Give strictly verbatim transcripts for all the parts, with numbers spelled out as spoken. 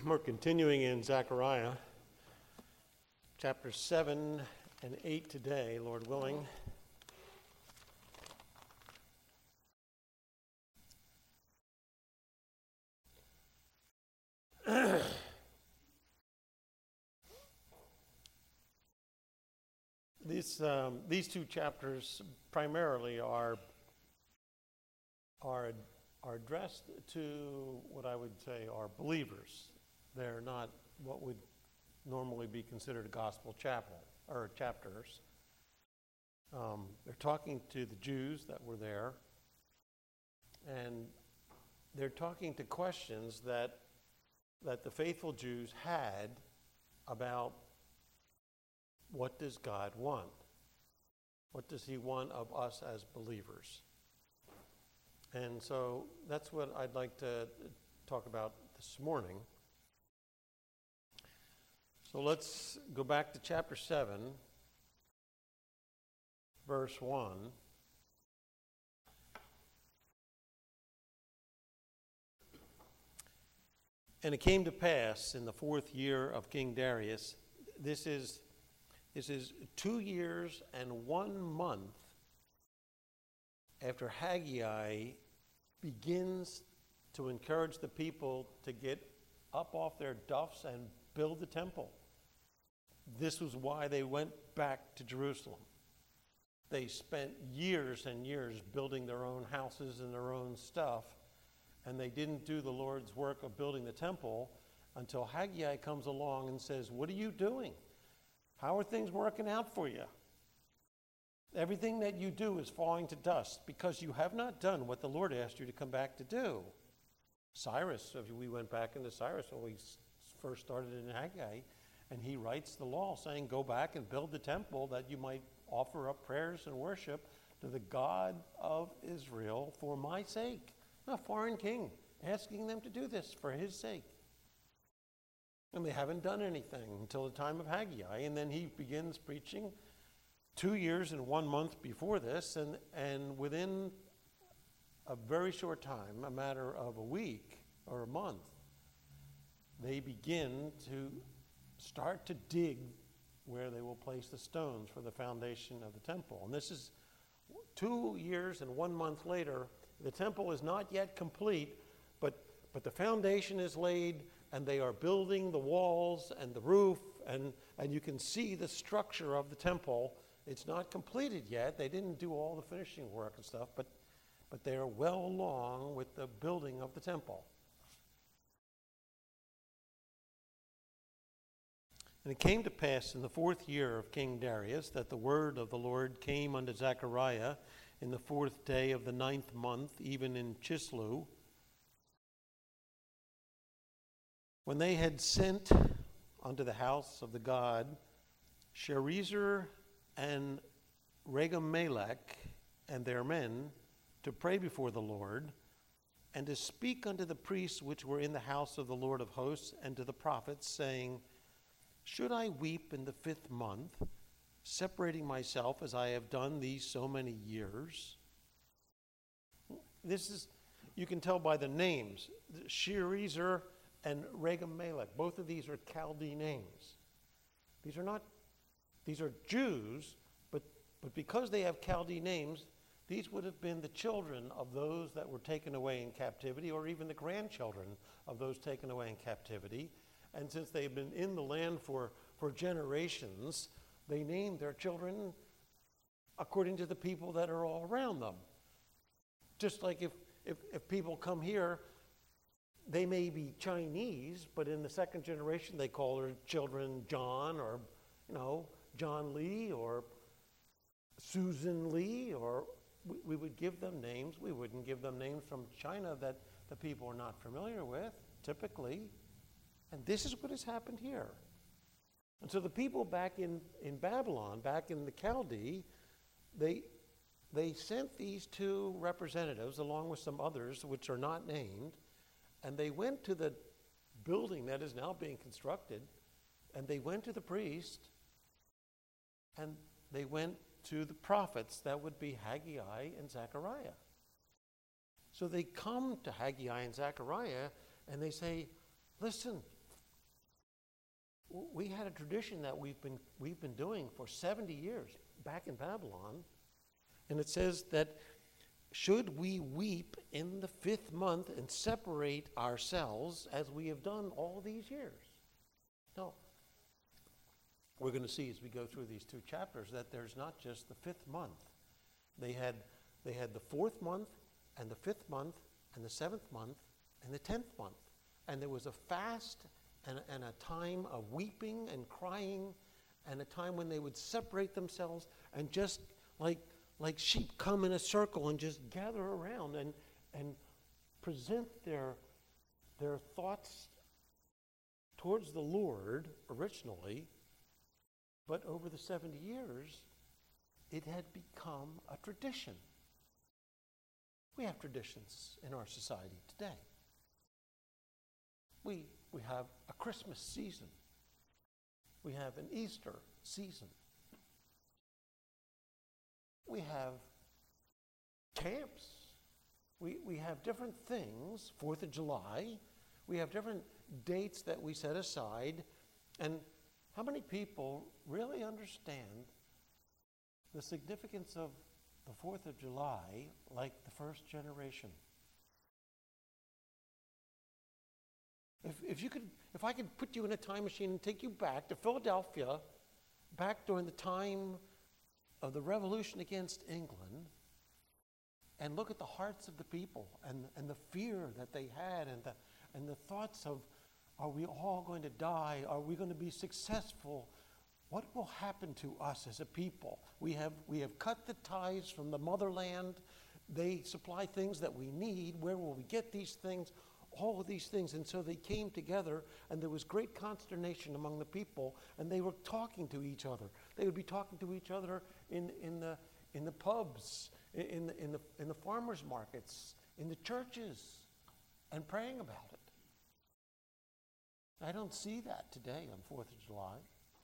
We're continuing in Zechariah, chapter seven and eight today, Lord willing. These um, these two chapters primarily are are are addressed to what I would say are believers. They're not what would normally be considered a gospel chapel or chapters. Um, they're talking to the Jews that were there, and they're talking to questions that that the faithful Jews had about what does God want? What does He want of us as believers? And so that's what I'd like to talk about this morning. So let's go back to chapter seven, verse one. And it came to pass in the fourth year of King Darius, this is this is two years and one month after Haggai begins to encourage the people to get up off their duffs and build the temple. This was why they went back to Jerusalem. They spent years and years building their own houses and their own stuff, and they didn't do the Lord's work of building the temple until Haggai comes along and says, "What are you doing? How are things working out for you? Everything that you do is falling to dust because you have not done what the Lord asked you to come back to do." Cyrus, if we went back into Cyrus when we first started in Haggai, and he writes the law saying, go back and build the temple that you might offer up prayers and worship to the God of Israel for my sake. A foreign king asking them to do this for his sake. And they haven't done anything until the time of Haggai, and then he begins preaching two years and one month before this, and, and within a very short time, a matter of a week or a month, they begin to start to dig where they will place the stones for the foundation of the temple. And this is two years and one month later. The temple is not yet complete, but, but the foundation is laid, and they are building the walls and the roof, and, and you can see the structure of the temple. It's not completed yet. They didn't do all the finishing work and stuff, but, but they are well along with the building of the temple. And it came to pass in the fourth year of King Darius that the word of the Lord came unto Zechariah in the fourth day of the ninth month, even in Chislew, when they had sent unto the house of the god Sherezer and Regem-Melech and their men to pray before the Lord, and to speak unto the priests which were in the house of the Lord of hosts, and to the prophets, saying, should I weep in the fifth month, separating myself as I have done these so many years? This is, you can tell by the names, Sherezer and Regem-Melech. Both of these are Chaldee names. These are not, these are Jews, but, but because they have Chaldee names, these would have been the children of those that were taken away in captivity, or even the grandchildren of those taken away in captivity. And since they've been in the land for, for generations, they named their children according to the people that are all around them. Just like if, if, if people come here, they may be Chinese, but in the second generation they call their children John, or, you know, John Lee, or Susan Lee, or we, we would give them names. We wouldn't give them names from China that the people are not familiar with, typically. And this is what has happened here. And so the people back in, in Babylon, back in the Chaldee, they, they sent these two representatives, along with some others which are not named, and they went to the building that is now being constructed, and they went to the priest, and they went to the prophets. That would be Haggai and Zechariah. So they come to Haggai and Zechariah, and they say, listen, w- we had a tradition that we've been, we've been doing for seventy years back in Babylon. And it says that should we weep in the fifth month and separate ourselves as we have done all these years? No. We're going to see as we go through these two chapters that there's not just the fifth month. They had, they had the fourth month and the fifth month and the seventh month and the tenth month. And there was a fast and, and a time of weeping and crying and a time when they would separate themselves and just like, like sheep come in a circle and just gather around and, and present their, their thoughts towards the Lord originally. But over the seventy years, it had become a tradition. We have traditions in our society today. We, we have a Christmas season. We have an Easter season. We have camps. We, we have different things, Fourth of July. We have different dates that we set aside. And how many people really understand the significance of the Fourth of July like the first generation? If, if you could, if I could put you in a time machine and take you back to Philadelphia, back during the time of the revolution against England, and look at the hearts of the people and, and the fear that they had and the, and the thoughts of, are we all going to die? Are we going to be successful? What will happen to us as a people? We have, we have cut the ties from the motherland. They supply things that we need. Where will we get these things? All of these things. And so they came together, and there was great consternation among the people, and they were talking to each other. They would be talking to each other in, in, the, in the pubs, in the, in, the, in the farmers' markets, in the churches, and praying about it. I don't see that today on Fourth of July.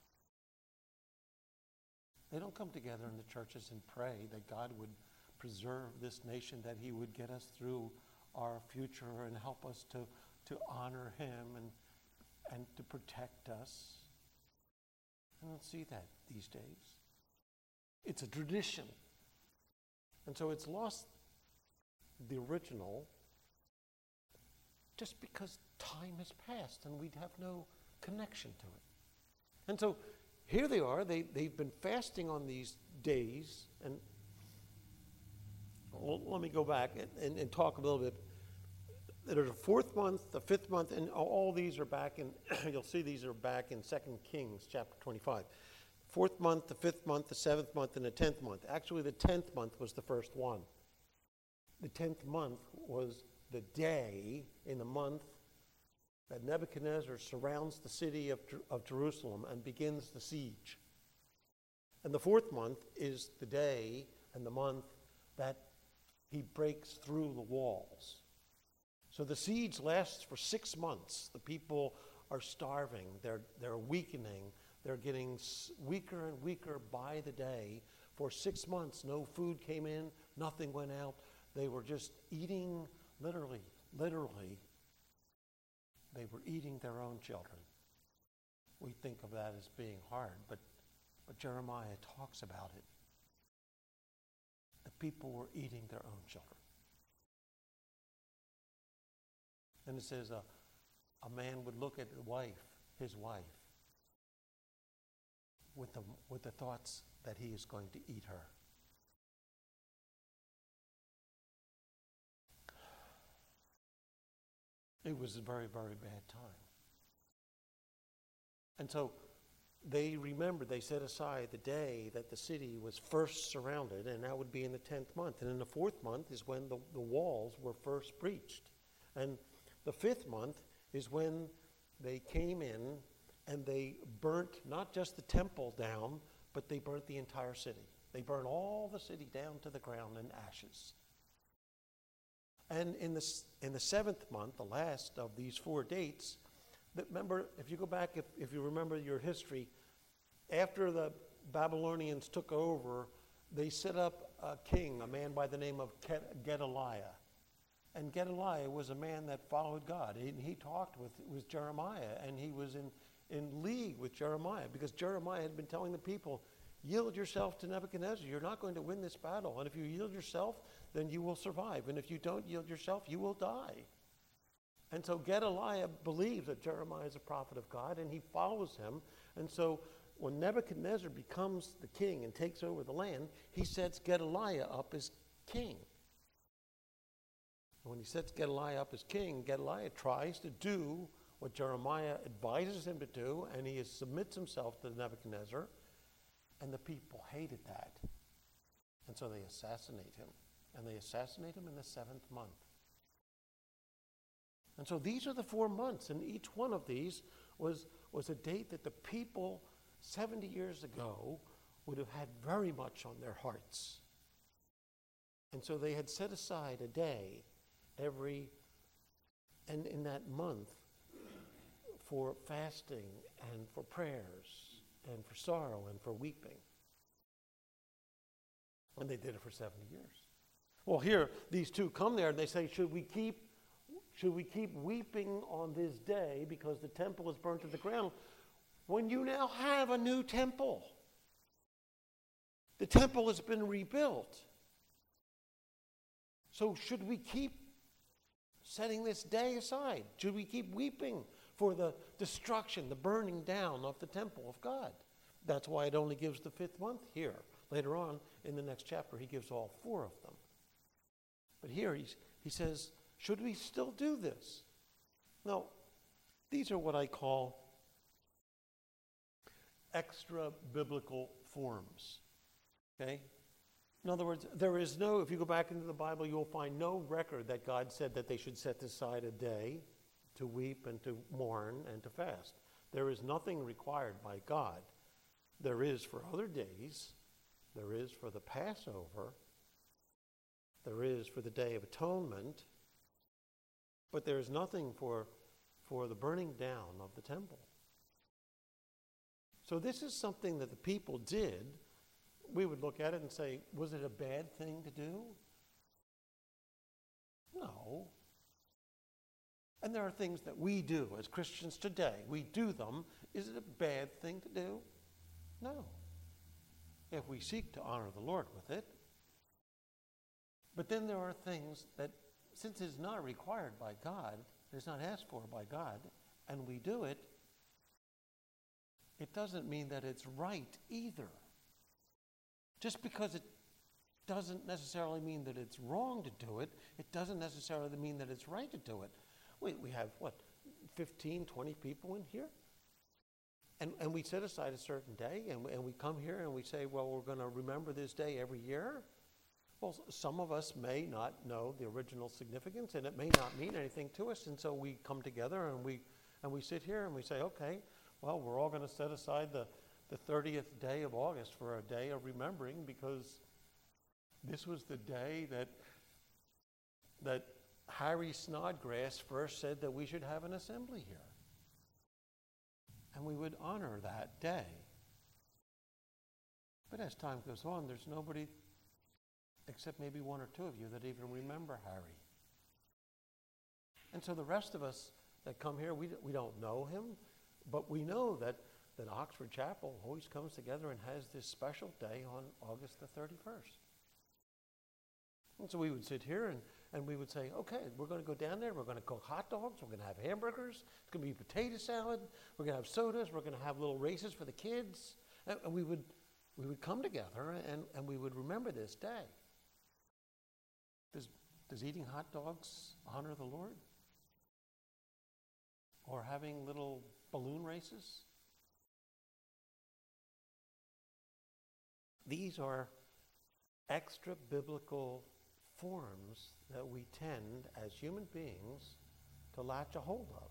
They don't come together in the churches and pray that God would preserve this nation, that he would get us through our future and help us to, to honor him and, and to protect us. I don't see that these days. It's a tradition. And so it's lost the original just because time has passed and we'd have no connection to it. And so here they are. They, they've been fasting on these days. And well, let me go back and, and, and talk a little bit. There's a fourth month, the fifth month, and all these are back in, you'll see these are back in Second Kings chapter twenty-five. Fourth month, the fifth month, the seventh month, and the tenth month. Actually, the tenth month was the first one. The tenth month was the day in the month that Nebuchadnezzar surrounds the city of, of Jerusalem and begins the siege. And the fourth month is the day and the month that he breaks through the walls. So the siege lasts for six months. The people are starving. They're, they're weakening. They're getting weaker and weaker by the day. For six months, no food came in. Nothing went out. They were just eating, literally, literally, they were eating their own children. We think of that as being hard, but, but Jeremiah talks about it. The people were eating their own children. And it says a, a man would look at a wife, his wife, with the, with the thoughts that he is going to eat her. It was a very, very bad time. And so they remembered, they set aside the day that the city was first surrounded, and that would be in the tenth month. And in the fourth month is when the, the walls were first breached. And the fifth month is when they came in and they burnt not just the temple down, but they burnt the entire city. They burned all the city down to the ground in ashes. And in the, in the seventh month, the last of these four dates, that remember, if you go back, if, if you remember your history, after the Babylonians took over, they set up a king, a man by the name of Gedaliah. And Gedaliah was a man that followed God. He, he talked with, with Jeremiah, and he was in, in league with Jeremiah, because Jeremiah had been telling the people, yield yourself to Nebuchadnezzar. You're not going to win this battle. And if you yield yourself, then you will survive. And if you don't yield yourself, you will die. And so Gedaliah believes that Jeremiah is a prophet of God, and he follows him. And so when Nebuchadnezzar becomes the king and takes over the land, he sets Gedaliah up as king. And when he sets Gedaliah up as king, Gedaliah tries to do what Jeremiah advises him to do, and he submits himself to Nebuchadnezzar. And the people hated that. And so they assassinate him. And they assassinate him in the seventh month. And so these are the four months, and each one of these was, was a date that the people seventy years ago would have had very much on their hearts. And so they had set aside a day every, and in that month, for fasting and for prayers and for sorrow and for weeping. And they did it for seventy years. Well, here, these two come there and they say, should we keep Should we keep weeping on this day because the temple is burnt to the ground when you now have a new temple? The temple has been rebuilt. So should we keep setting this day aside? Should we keep weeping for the destruction, the burning down of the temple of God? That's why it only gives the fifth month here. Later on in the next chapter, he gives all four of them. But here he's, he says, should we still do this? Now, these are what I call extra-biblical forms. Okay? In other words, there is no, if you go back into the Bible, you'll find no record that God said that they should set aside a day to weep and to mourn and to fast. There is nothing required by God. There is for other days. There is for the Passover. There is for the Day of Atonement. But there is nothing for, for the burning down of the temple. So this is something that the people did. We would look at it and say, was it a bad thing to do? No. And there are things that we do as Christians today. We do them. Is it a bad thing to do? No. If we seek to honor the Lord with it. But then there are things that, since it's not required by God, it's not asked for by God, and we do it, it doesn't mean that it's right either. Just because it doesn't necessarily mean that it's wrong to do it, it doesn't necessarily mean that it's right to do it. We, we have, what, fifteen, twenty people in here? And, and we set aside a certain day, and we, and we come here and we say, well, we're going to remember this day every year. Well, some of us may not know the original significance, and it may not mean anything to us, and so we come together and we and we sit here and we say, okay, well, we're all going to set aside the, the thirtieth day of August for a day of remembering, because this was the day that that Harry Snodgrass first said that we should have an assembly here. And we would honor that day. But as time goes on, there's nobody except maybe one or two of you that even remember Harry. And so the rest of us that come here, we, we don't know him, but we know that, that Oxford Chapel always comes together and has this special day on August the thirty-first. And so we would sit here and, and we would say, okay, we're going to go down there, we're going to cook hot dogs, we're going to have hamburgers, it's going to be potato salad, we're going to have sodas, we're going to have little races for the kids. And, and we would we would come together and, and we would remember this day. Does, does eating hot dogs honor the Lord? Or having little balloon races? These are extra biblical forms that we tend as human beings to latch a hold of.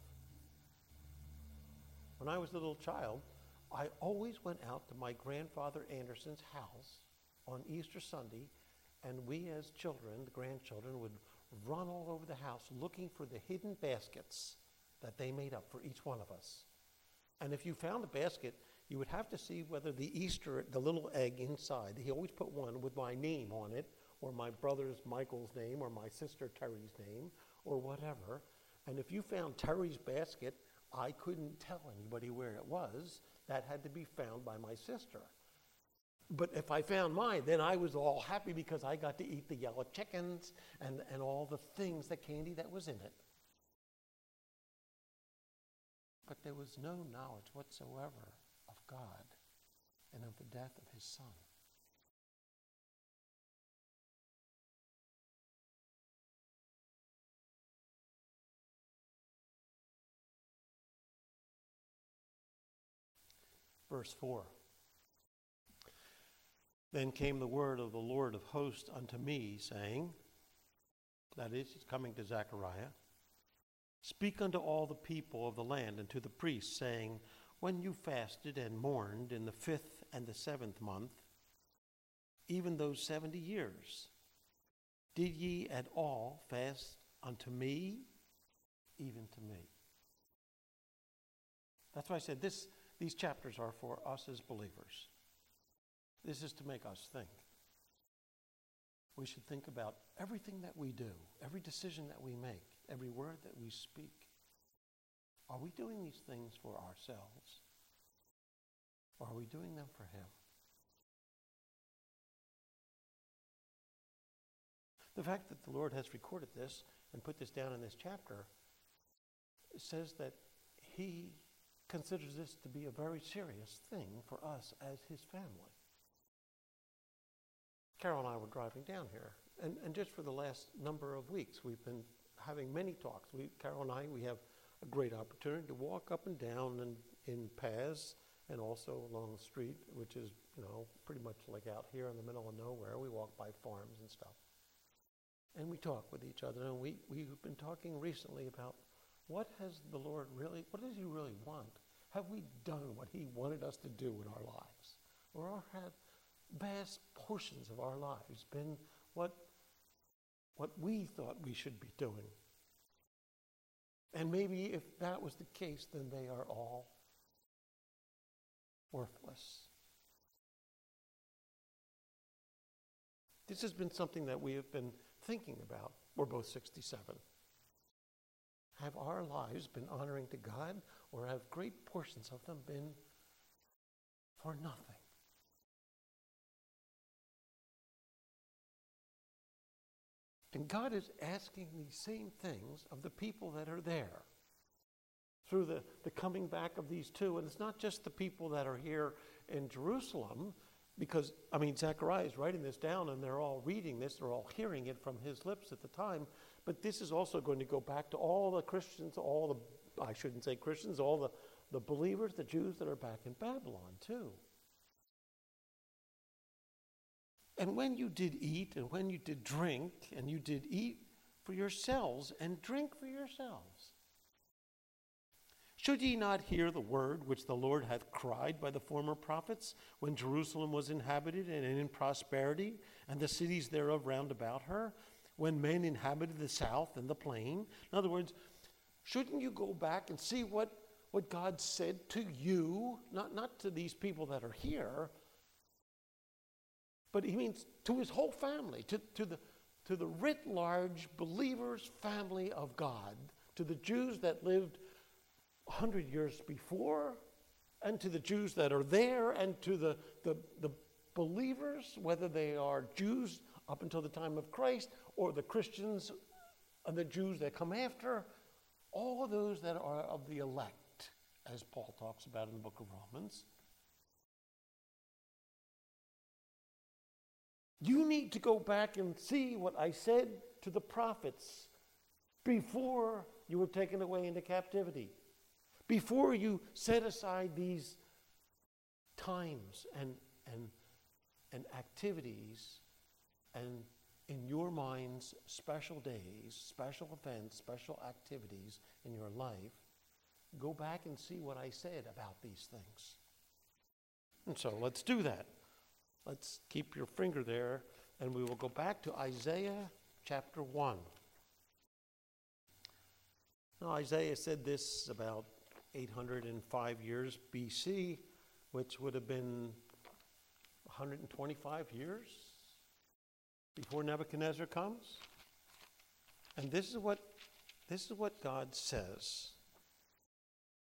When I was a little child, I always went out to my grandfather Anderson's house on Easter Sunday, and we as children, the grandchildren, would run all over the house looking for the hidden baskets that they made up for each one of us. And if you found a basket, you would have to see whether the Easter, the little egg inside, he always put one with my name on it, or my brother's Michael's name, or my sister Terry's name, or whatever. And if you found Terry's basket, I couldn't tell anybody where it was. That had to be found by my sister. But if I found mine, then I was all happy because I got to eat the yellow chickens and, and all the things, the candy that was in it. But there was no knowledge whatsoever of God and of the death of his son. Verse four. Then came the word of the Lord of hosts unto me, saying, that is, he's coming to Zechariah, speak unto all the people of the land and to the priests, saying, when you fasted and mourned in the fifth and the seventh month, even those seventy years, did ye at all fast unto me, even to me? That's why I said this. These chapters are for us as believers. This is to make us think. We should think about everything that we do, every decision that we make, every word that we speak. Are we doing these things for ourselves? Or are we doing them for him? The fact that the Lord has recorded this and put this down in this chapter says that he considers this to be a very serious thing for us as his family. Carol and I were driving down here, and, and just for the last number of weeks, we've been having many talks. We, Carol and I, we have a great opportunity to walk up and down and in paths and also along the street, which is, you know, pretty much like out here in the middle of nowhere. We walk by farms and stuff. And we talk with each other, and we, we've been talking recently about what has the Lord really, what does he really want? Have we done what he wanted us to do in our lives? Or have vast portions of our lives been what, what we thought we should be doing? And maybe if that was the case, then they are all worthless. This has been something that we have been thinking about. We're both sixty-seven. Have our lives been honoring to God, or have great portions of them been for nothing? And God is asking these same things of the people that are there through the, the coming back of these two. And it's not just the people that are here in Jerusalem, because, I mean, Zechariah is writing this down, and they're all reading this, they're all hearing it from his lips at the time. But this is also going to go back to all the Christians, all the, I shouldn't say Christians, all the, the believers, the Jews that are back in Babylon too. And when you did eat, and when you did drink, and you did eat for yourselves, and drink for yourselves, should ye not hear the word which the Lord hath cried by the former prophets, when Jerusalem was inhabited and in prosperity, and the cities thereof round about her, when men inhabited the south and the plain? In other words, shouldn't you go back and see what, what God said to you, not, not to these people that are here, but he means to his whole family, to, to, the, to the writ large believers' family of God, to the Jews that lived a hundred years before, and to the Jews that are there, and to the, the, the believers, whether they are Jews up until the time of Christ, or the Christians and the Jews that come after, all those that are of the elect, as Paul talks about in the book of Romans. You need to go back and see what I said to the prophets before you were taken away into captivity, before you set aside these times and, and, and activities and, in your minds, special days, special events, special activities in your life. Go back and see what I said about these things. And so let's do that. Let's keep your finger there, and we will go back to Isaiah chapter one. Now, Isaiah said this about eight hundred five years B C, which would have been one hundred twenty-five years before Nebuchadnezzar comes. And this is what, this is what God says.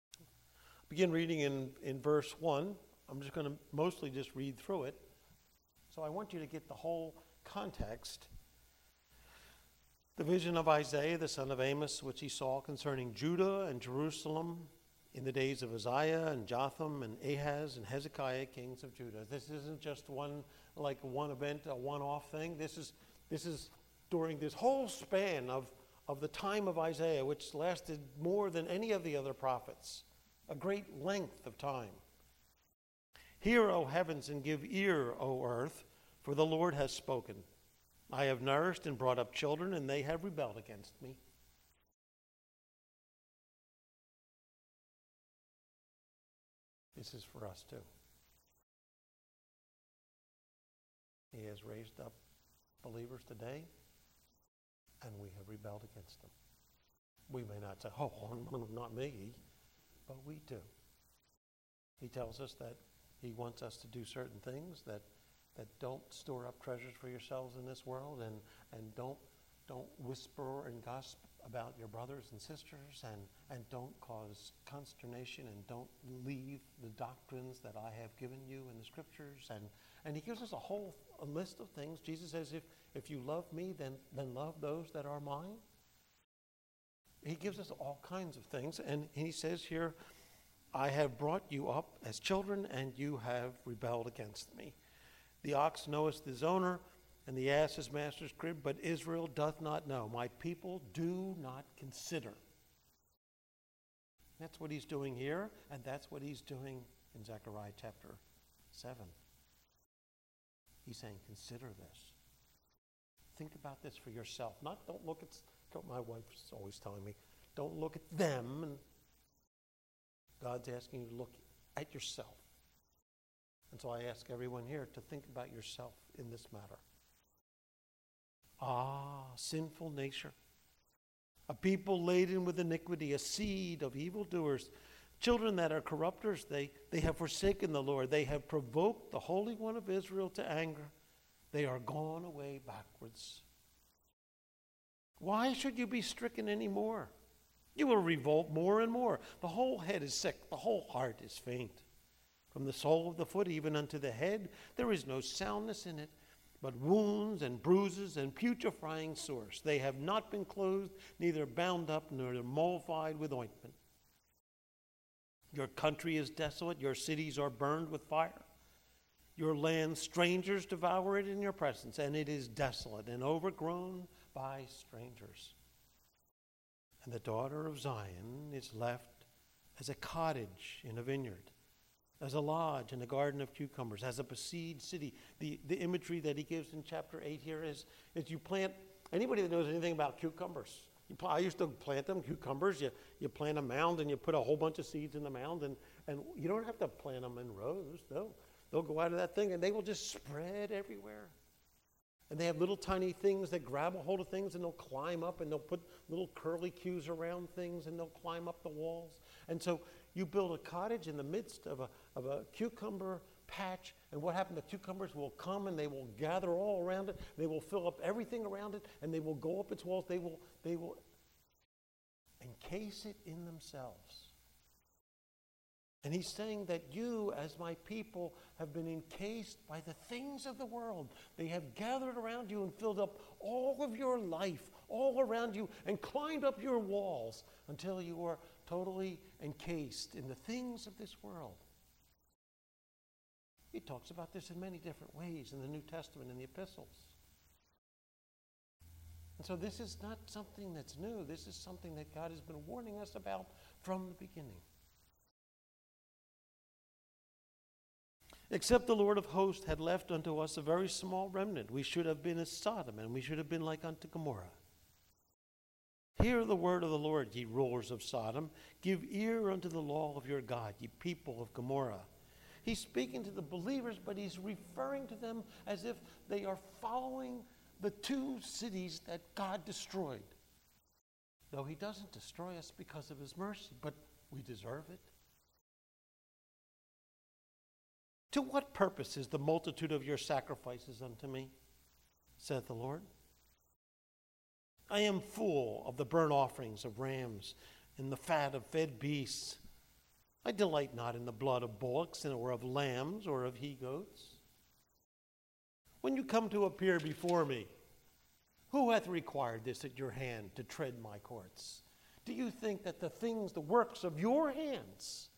Begin reading in, in verse one. I'm just going to mostly just read through it. So I want you to get the whole context. The vision of Isaiah, the son of Amos, which he saw concerning Judah and Jerusalem in the days of Uzziah and Jotham and Ahaz and Hezekiah, kings of Judah. This isn't just one, like one event, a one-off thing. This is, this is during this whole span of, of the time of Isaiah, which lasted more than any of the other prophets, a great length of time. Hear, O heavens, and give ear, O earth, for the Lord has spoken. I have nourished and brought up children, and they have rebelled against me. This is for us too. He has raised up believers today, and we have rebelled against them. We may not say, oh, not me, but we do. He tells us that he wants us to do certain things, that that don't store up treasures for yourselves in this world, and, and don't don't whisper and gossip about your brothers and sisters, and, and don't cause consternation, and don't leave the doctrines that I have given you in the scriptures. And, and he gives us a whole a list of things. Jesus says, if, if you love me, then, then love those that are mine. He gives us all kinds of things, and he says here, I have brought you up as children, and you have rebelled against me. The ox knoweth his owner, and the ass his master's crib, but Israel doth not know. My people do not consider. That's what he's doing here, and that's what he's doing in Zechariah chapter seven. He's saying, consider this. Think about this for yourself. Not, don't look at, my wife's always telling me, don't look at them. And God's asking you to look at yourself. And so I ask everyone here to think about yourself in this matter. Ah, sinful nature. A people laden with iniquity, a seed of evildoers. Children that are corrupters, they, they have forsaken the Lord. They have provoked the Holy One of Israel to anger. They are gone away backwards. Why should you be stricken any more? You will revolt more and more. The whole head is sick. The whole heart is faint. From the sole of the foot even unto the head, there is no soundness in it, but wounds and bruises and putrefying sores. They have not been clothed, neither bound up, nor mollified with ointment. Your country is desolate. Your cities are burned with fire. Your land, strangers devour it in your presence, and it is desolate and overgrown by strangers. And the daughter of Zion is left as a cottage in a vineyard, as a lodge in a garden of cucumbers, as a besieged city. The, the imagery that he gives in chapter eight here is, is you plant, anybody that knows anything about cucumbers, you pl- I used to plant them, cucumbers, you, you plant a mound and you put a whole bunch of seeds in the mound, and, and you don't have to plant them in rows. They'll, they'll go out of that thing and they will just spread everywhere. And they have little tiny things that grab a hold of things, and they'll climb up, and they'll put little curly cues around things, and they'll climb up the walls. And so you build a cottage in the midst of a, of a cucumber patch, and what happens? The cucumbers will come and they will gather all around it. They will fill up everything around it, and they will go up its walls. They will, they will encase it in themselves. And he's saying that you, as my people, have been encased by the things of the world. They have gathered around you and filled up all of your life, all around you, and climbed up your walls until you are totally encased in the things of this world. He talks about this in many different ways in the New Testament and the epistles. And so this is not something that's new. This is something that God has been warning us about from the beginning. Except the Lord of hosts had left unto us a very small remnant, we should have been as Sodom, and we should have been like unto Gomorrah. Hear the word of the Lord, ye rulers of Sodom. Give ear unto the law of your God, ye people of Gomorrah. He's speaking to the believers, but he's referring to them as if they are following the two cities that God destroyed. Though he doesn't destroy us because of his mercy, but we deserve it. To what purpose is the multitude of your sacrifices unto me, saith the Lord? I am full of the burnt offerings of rams and the fat of fed beasts. I delight not in the blood of bullocks or of lambs or of he-goats. When you come to appear before me, who hath required this at your hand to tread my courts? Do you think that the things, the works of your hands,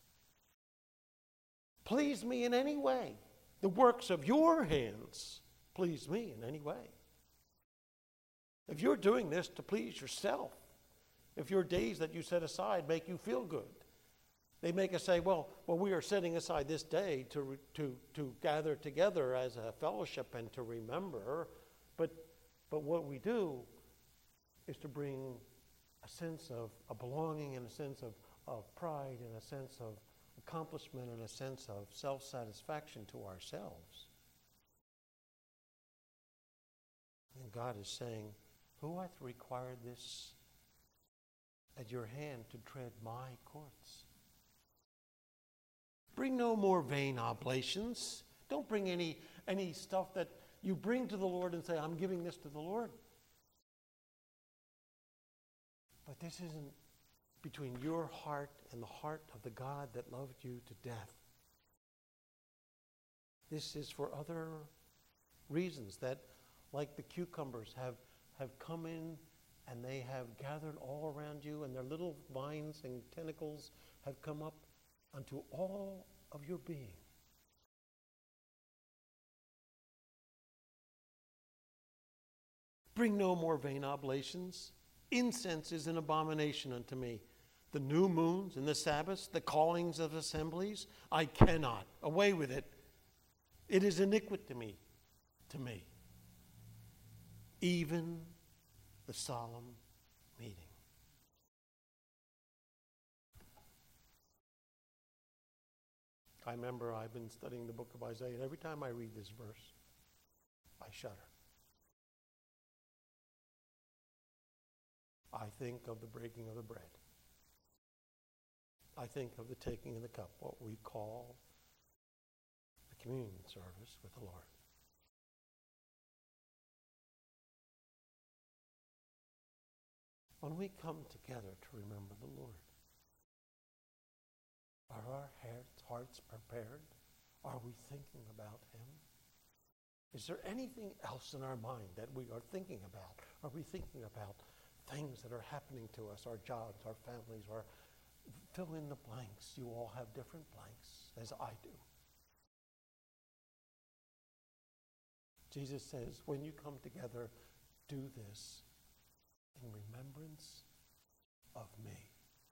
please me in any way? The works of your hands please me in any way? If you're doing this to please yourself, if your days that you set aside make you feel good, they make us say, well, well, we are setting aside this day to, to, to gather together as a fellowship and to remember. But, but what we do is to bring a sense of a belonging and a sense of, of pride and a sense of accomplishment and a sense of self-satisfaction to ourselves. And God is saying, who hath required this at your hand to tread my courts? Bring no more vain oblations. Don't bring any, any stuff that you bring to the Lord and say, I'm giving this to the Lord. But this isn't between your heart and the heart of the God that loved you to death. This is for other reasons that, like the cucumbers, have, have come in and they have gathered all around you, and their little vines and tentacles have come up unto all of your being. Bring no more vain oblations. Incense is an abomination unto me. The new moons and the Sabbaths, the callings of assemblies, I cannot. Away with it. It is iniquity to me, to me. Even the solemn meeting. I remember I've been studying the book of Isaiah, and every time I read this verse, I shudder. I think of the breaking of the bread. I think of the taking of the cup, what we call the communion service with the Lord. When we come together to remember the Lord, are our hearts prepared? Are we thinking about Him? Is there anything else in our mind that we are thinking about? Are we thinking about things that are happening to us, our jobs, our families, our fill in the blanks? You all have different blanks, as I do. Jesus says, when you come together, do this in remembrance of me.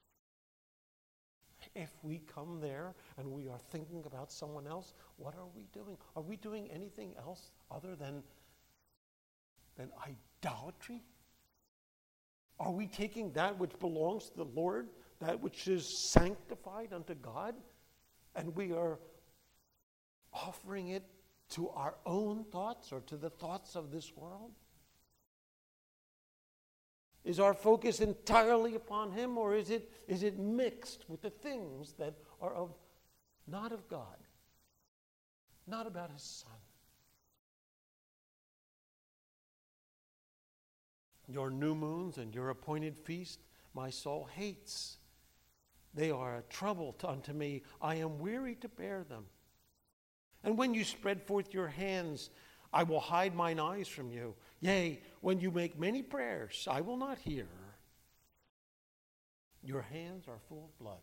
If we come there and we are thinking about someone else, what are we doing? Are we doing anything else other than, than idolatry? Are we taking that which belongs to the Lord, that which is sanctified unto God, and we are offering it to our own thoughts or to the thoughts of this world? Is our focus entirely upon Him, or is it, is it mixed with the things that are of not of God, not about His Son? Your new moons and your appointed feast, my soul hates. They are a trouble unto me. I am weary to bear them. And when you spread forth your hands, I will hide mine eyes from you. Yea, when you make many prayers, I will not hear. Your hands are full of blood.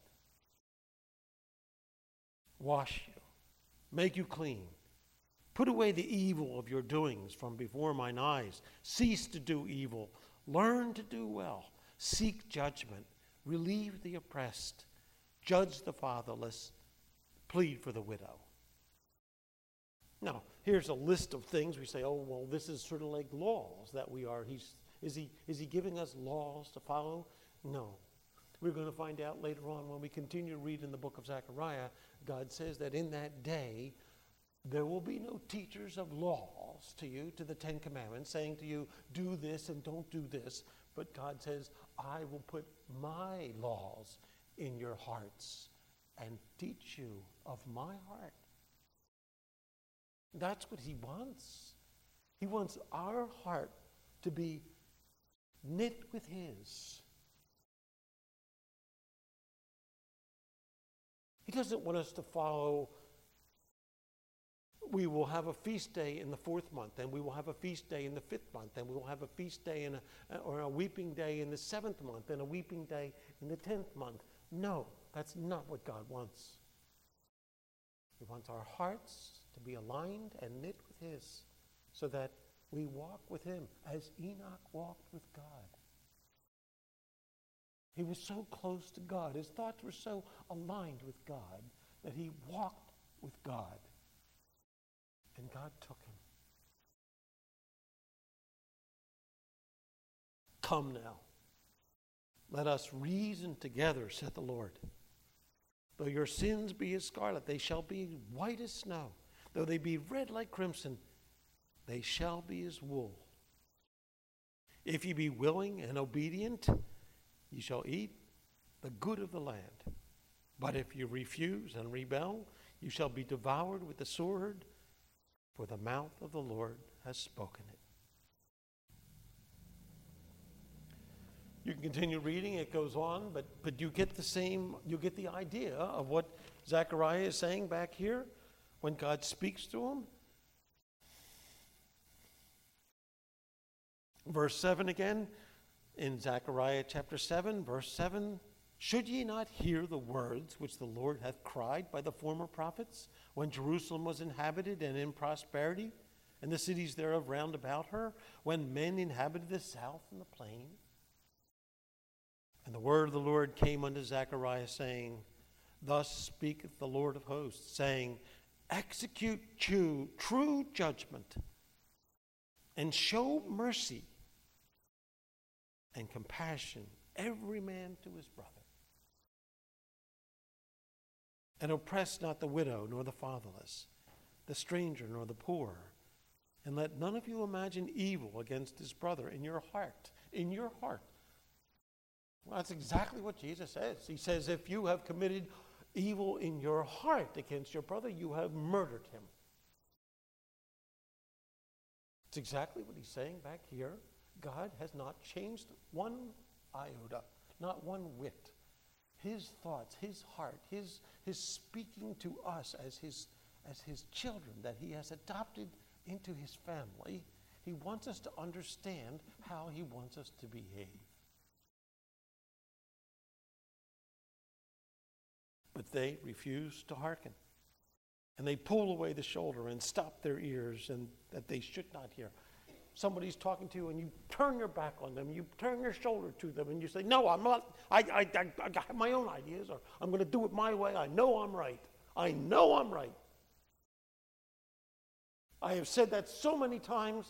Wash you, make you clean. Put away the evil of your doings from before mine eyes. Cease to do evil. Learn to do well. Seek judgment. Relieve the oppressed. Judge the fatherless. Plead for the widow. Now, here's a list of things. We say, oh, well, this is sort of like laws that we are. He's, is he, is he giving us laws to follow? No. We're going to find out later on when we continue to read in the book of Zechariah. God says that in that day, there will be no teachers of laws to you, to the Ten Commandments, saying to you, do this and don't do this. But God says, I will put my laws in your hearts and teach you of my heart. That's what He wants. He wants our heart to be knit with His. He doesn't want us to follow, we will have a feast day in the fourth month, and we will have a feast day in the fifth month, and we will have a feast day in a, or a weeping day in the seventh month, and a weeping day in the tenth month. No, that's not what God wants. He wants our hearts to be aligned and knit with his, so that we walk with him as Enoch walked with God. He was so close to God. His thoughts were so aligned with God that he walked with God. And God took him. Come now, let us reason together, said the Lord. Though your sins be as scarlet, they shall be white as snow. Though they be red like crimson, they shall be as wool. If ye be willing and obedient, ye shall eat the good of the land. But if you refuse and rebel, you shall be devoured with the sword, for the mouth of the Lord has spoken it. You can continue reading, it goes on, but, but you get the same, you get the idea of what Zechariah is saying back here when God speaks to him. Verse seven again, in Zechariah chapter seven, verse seven, should ye not hear the words which the Lord hath cried by the former prophets, when Jerusalem was inhabited and in prosperity, and the cities thereof round about her, when men inhabited the south and the plain? And the word of the Lord came unto Zechariah, saying, thus speaketh the Lord of hosts, saying, execute true, true judgment, and show mercy and compassion, every man to his brother. And oppress not the widow, nor the fatherless, the stranger, nor the poor. And let none of you imagine evil against his brother in your heart. In your heart. Well, that's exactly what Jesus says. He says, if you have committed evil in your heart against your brother, you have murdered him. It's exactly what he's saying back here. God has not changed one iota, not one whit. His thoughts, his heart, his, his speaking to us as his, as his children that he has adopted into his family, he wants us to understand how he wants us to behave. But they refuse to hearken. And they pull away the shoulder and stop their ears, and that they should not hear. Somebody's talking to you and you turn your back on them, you turn your shoulder to them, and you say, no, I'm not, I, I, I, I have my own ideas, or I'm going to do it my way. I know I'm right. I know I'm right. I have said that so many times,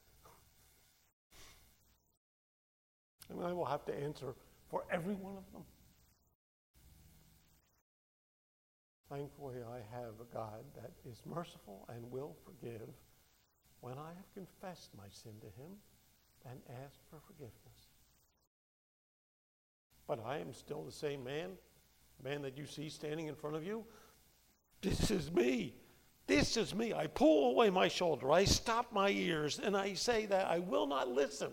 and I will have to answer for every one of them. Thankfully, I have a God that is merciful and will forgive when I have confessed my sin to him and asked for forgiveness. But I am still the same man, man that you see standing in front of you. This is me. This is me. I pull away my shoulder. I stop my ears, and I say that I will not listen.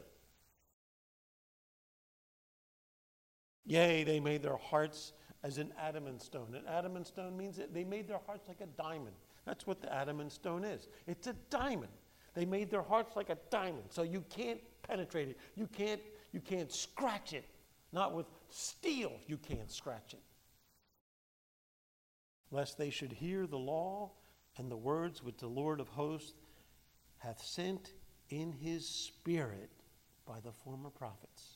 Yea, they made their hearts as an adamant stone. An adamant stone means that they made their hearts like a diamond. That's what the adamant stone is. It's a diamond. They made their hearts like a diamond, so you can't penetrate it. You can't, you can't scratch it. Not with steel, you can't scratch it. Lest they should hear the law and the words which the Lord of hosts hath sent in his spirit by the former prophets.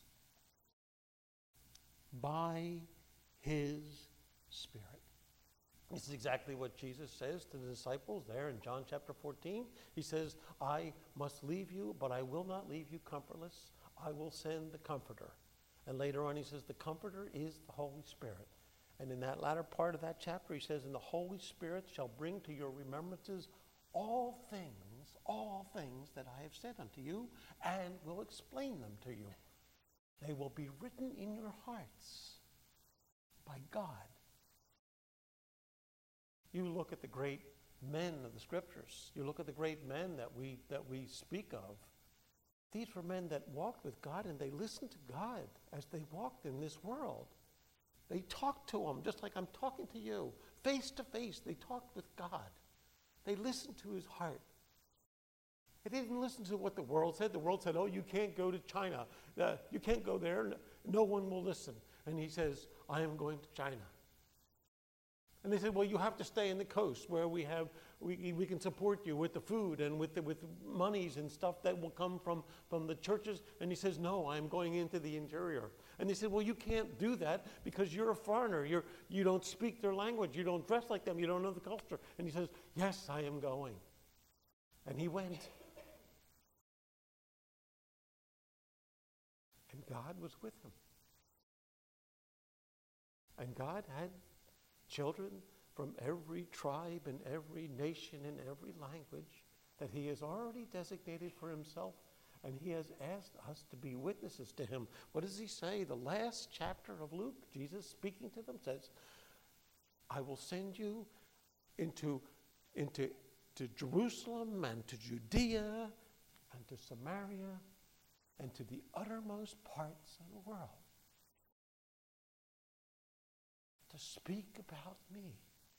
By his spirit. This is exactly what Jesus says to the disciples there in John chapter fourteen. He says, I must leave you, but I will not leave you comfortless. I will send the Comforter. And later on he says, the Comforter is the Holy Spirit. And in that latter part of that chapter, he says, and the Holy Spirit shall bring to your remembrances all things, all things that I have said unto you, and will explain them to you. They will be written in your hearts by God. You look at the great men of the Scriptures. You look at the great men that we that we speak of. These were men that walked with God, and they listened to God as they walked in this world. They talked to him just like I'm talking to you face to face. They talked with God. They listened to his heart. They didn't listen to what the world said. The world said, oh, you can't go to China. Uh, you can't go there. No one will listen. And he says, I am going to China. And they said, well, you have to stay in the coast where we have we, we can support you with the food and with the, with monies and stuff that will come from, from the churches. And he says, no, I'm going into the interior. And they said, well, you can't do that because you're a foreigner. You're, you don't speak their language. You don't dress like them. You don't know the culture. And he says, yes, I am going. And he went. And God was with him. And God had children from every tribe and every nation and every language that he has already designated for himself, and he has asked us to be witnesses to him. What does he say? The last chapter of Luke, Jesus speaking to them says, I will send you into, into to Jerusalem and to Judea and to Samaria and to the uttermost parts of the world to speak about me.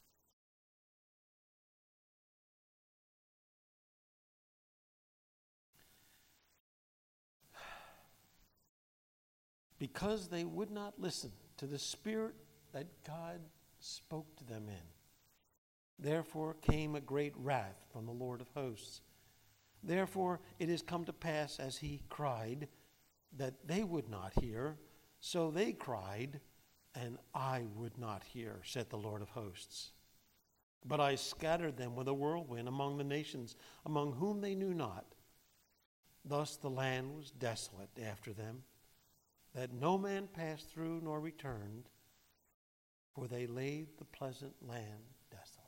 Because they would not listen to the Spirit that God spoke to them in. Therefore came a great wrath from the Lord of hosts. Therefore it has come to pass, as he cried, that they would not hear, so they cried, and I would not hear, said the Lord of hosts. But I scattered them with a whirlwind among the nations, among whom they knew not. Thus the land was desolate after them, that no man passed through nor returned, for they laid the pleasant land desolate.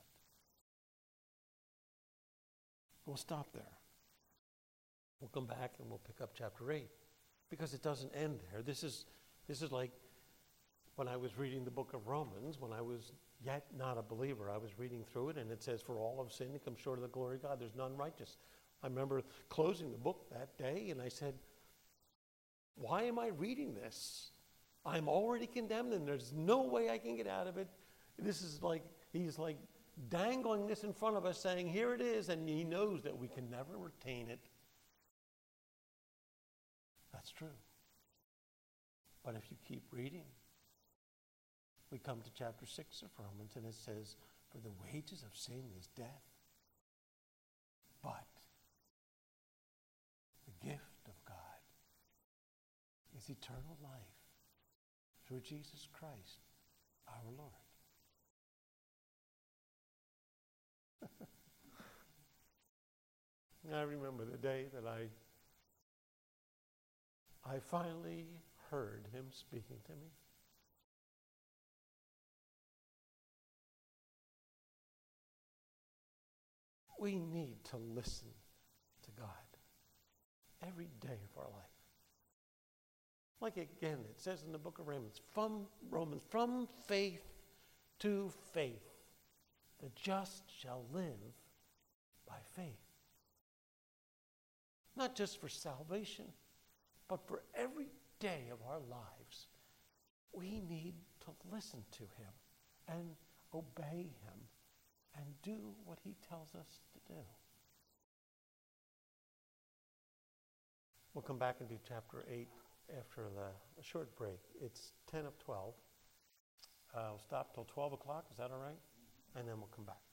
We'll stop there. We'll come back and we'll pick up chapter eight, because it doesn't end there. This is, this is like when I was reading the book of Romans, when I was yet not a believer, I was reading through it, and it says, for all have sinned and come short of the glory of God. There's none righteous. I remember closing the book that day, and I said, why am I reading this? I'm already condemned, and there's no way I can get out of it. This is like, he's like dangling this in front of us, saying, here it is, and he knows that we can never retain it. That's true. But if you keep reading, we come to chapter six of Romans, and it says, for the wages of sin is death, but the gift of God is eternal life through Jesus Christ, our Lord. I remember the day that I, I finally heard him speaking to me. We need to listen to God every day of our life. Like again, it says in the book of Romans, from Romans, from faith to faith, the just shall live by faith. Not just for salvation, but for every day of our lives. We need to listen to him and obey him and do what he tells us to do. We'll come back and do chapter eight after the a short break. It's ten of twelve. Uh, we'll stop till twelve o'clock. Is that all right? And then we'll come back.